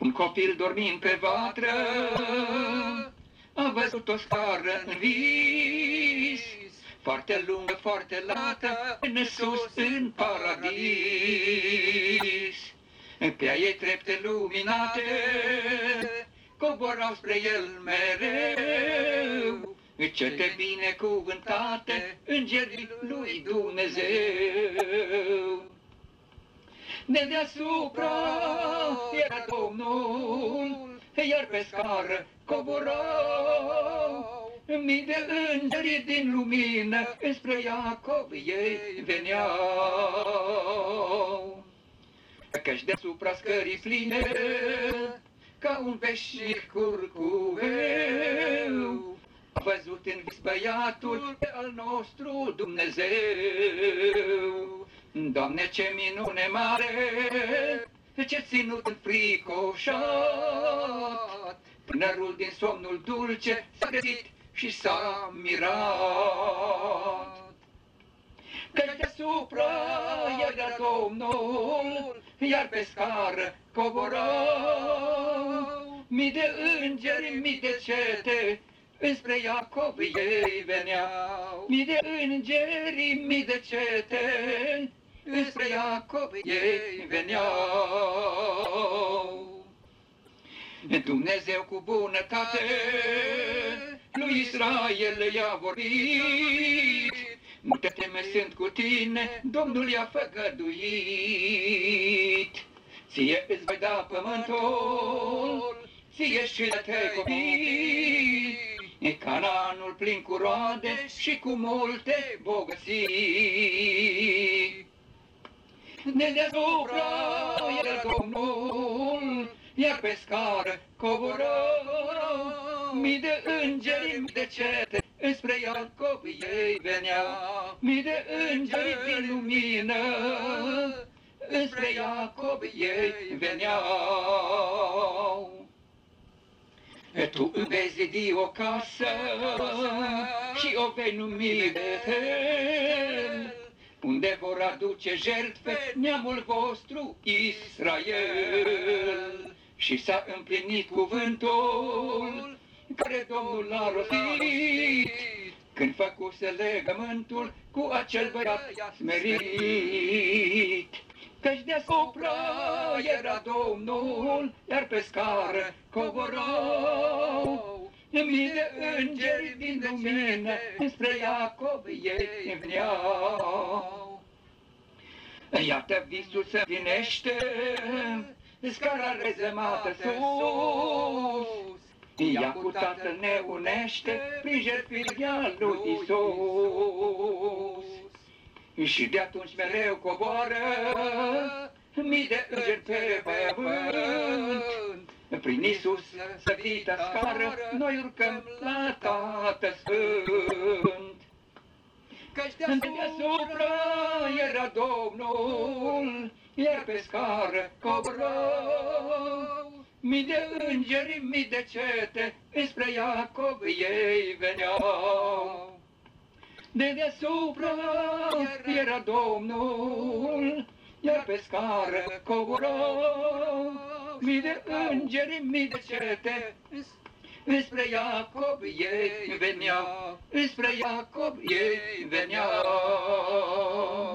Un copil dormind pe vatră a văzut o scară în vis, foarte lungă, foarte lată, în sus, în paradis. Pe a ei trepte luminate coborau spre el mereu, cete binecuvântate, îngerii lui Dumnezeu. De deasupra era Domnul, iar pe scară coborau mii de îngeri din lumină, înspre Iacov ei veneau. Căci deasupra scării pline, ca un veșnic curcuveu, a văzut în vis băiatul al nostru Dumnezeu. Doamne, ce minune mare, ce ținut înfricoșat, tânărul din somnul dulce s-a găsit și s-a mirat. Căci deasupra era Domnul, iar pe scară coborau mii de îngeri, mii de cete, înspre Iacov ei veneau. Mii de îngeri, mii de cete, înspre Iacov ei veneau. Dumnezeu cu bunătate lui Israel i-a vorbit: nu te teme, sunt cu tine, Domnul i-a făgăduit. Ție îți voi da pământul, ție și de te copii, Canaanul plin cu roade și cu multe bogății. De deasupra era Domnul, iar pe scară coborau mii de îngeri, mii de cete, înspre Iacov ei veneau. Mii de îngeri din lumină, înspre Iacov ei veneau. Tu îmi vei zidi o casă și o vei numi Betel, unde vor aduce jertfe neamul vostru Israel. Și s-a împlinit cuvântul care Domnul l-a rostit, când făcuse legământul cu acel băiat smerit. Căci deasupra era Domnul, iar pe scară coborau mii de îngeri din lumină, înspre Iacov ei veneau. Iată visul se împlinește, scara rezemată sus, ea cu Tatăl ne unește prin jertfirea lui Iisus. Și de atunci mereu coboară mii de îngeri pe pământ, prin Iisus săvita scară noi urcăm la Tatăl Sfânt. Căci deasupra era Domnul, iar pe scară coborau mii de îngeri, mii de cete, înspre Iacov ei veneau. De deasupra era Domnul, iar pe scară coborau mii de îngeri, mii de cete, înspre Iacov ei veneau, înspre Iacov ei veneau.